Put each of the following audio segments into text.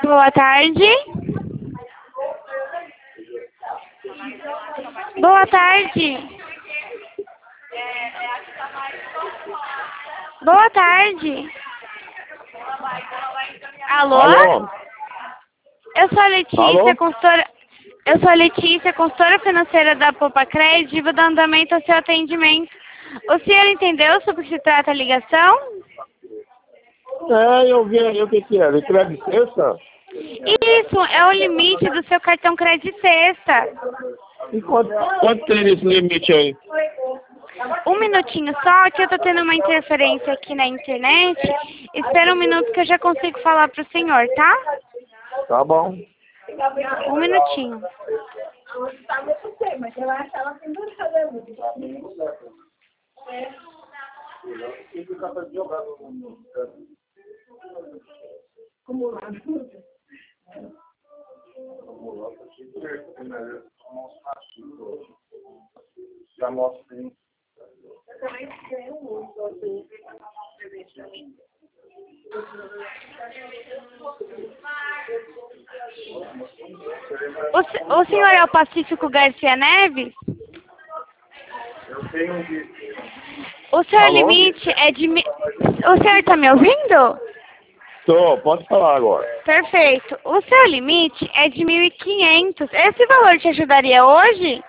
Boa tarde. Boa tarde. Boa tarde. Alô? Alô? Eu sou a Letícia, Alô? consultora financeira da Poupa Crédito e vou dar andamento ao seu atendimento. O senhor entendeu sobre o que se trata a ligação? Eu vi aí o que é. De crédito sexta? Isso, é o limite do seu cartão Crédito Sexta. E quanto tem esse limite aí? Um minutinho só, que eu tô tendo uma interferência aqui na internet. Espera um minuto que eu já consigo falar pro senhor, tá? Tá bom. Um minutinho. Já mostrei. O senhor é o Pacífico Garcia Neves? Eu tenho um vídeo. O seu Alô? limite é de... O senhor tá me ouvindo? Pode falar agora. Perfeito. O seu limite é de 1.500. Esse valor te ajudaria hoje?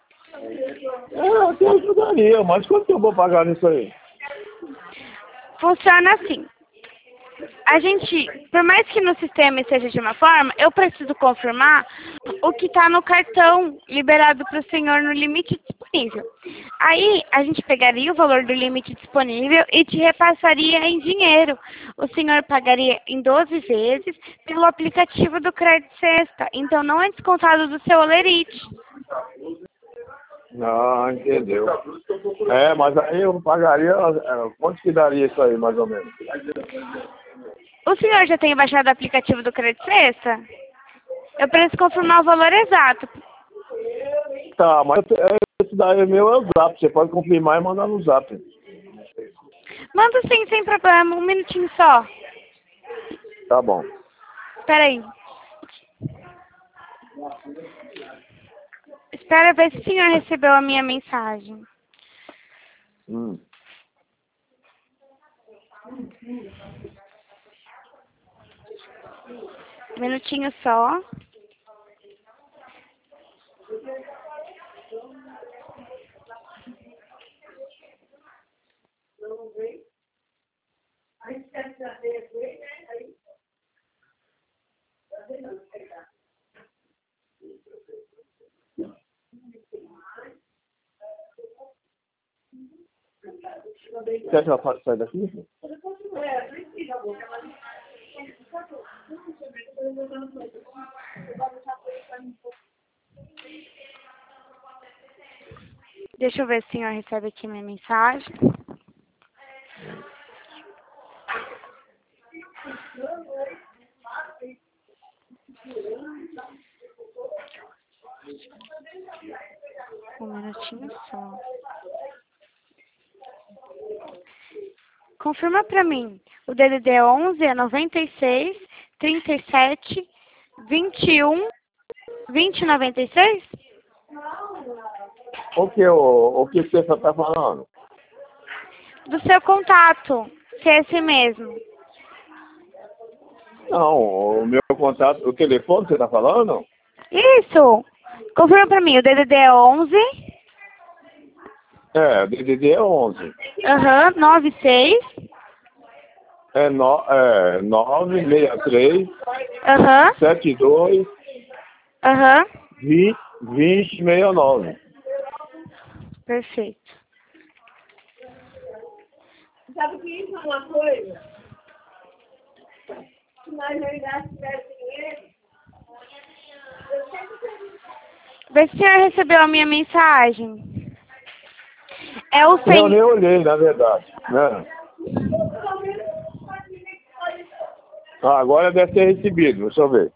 Eu te ajudaria, mas quanto que eu vou pagar nisso aí? Funciona assim. A gente, por mais que no sistema seja de uma forma, eu preciso confirmar o que está no cartão liberado para o senhor no limite disponível. Aí, a gente pegaria o valor do limite disponível e te repassaria em dinheiro. O senhor pagaria em 12 vezes pelo aplicativo do Crédito Sexta. Então, não é descontado do seu Olerite. Não, entendeu. Mas aí eu pagaria... Quanto que daria isso aí, mais ou menos? O senhor já tem baixado o aplicativo do Crédito Sexta? Eu preciso confirmar o valor exato. Tá, mas esse daí meu é o Zap. Você pode confirmar e mandar no Zap. Manda sim, sem problema. Um minutinho só. Tá bom. Espera aí. Espera ver se o senhor recebeu a minha mensagem. Hum. Um minutinho só. Quer que eu saia daqui? Deixa eu ver se o senhor recebe aqui minha mensagem. Um minutinho só. Confirma pra mim. O DDD é 11 é 96 37 21 2096? O que você está falando? Do seu contato, se é esse mesmo. Não, o meu contato, o telefone você está falando? Isso! Confirma pra mim, o DDD é 11. O DDD é 11. Aham, 96. 963 Aham. 72 Aham. 2069. Perfeito. Sabe que isso é uma coisa? Se nós ainda tivéssemos dinheiro, eu sempre... Vê se o senhor recebeu a minha mensagem. É o Eu sem... nem olhei, na verdade. Né? Agora deve ter recebido, deixa eu ver.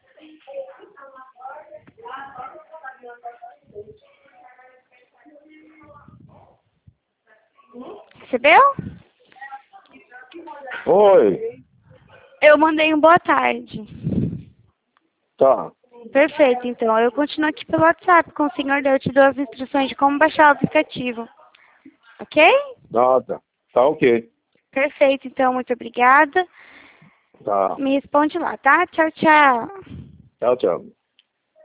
Recebeu? Oi. Eu mandei um boa tarde. Tá. Perfeito, então. Eu continuo aqui pelo WhatsApp com o senhor, daí eu te dou as instruções de como baixar o aplicativo. Ok? Ah, tá. Tá ok. Perfeito, então. Muito obrigada. Tá. Me responde lá, tá? Tchau, tchau. Tchau, tchau.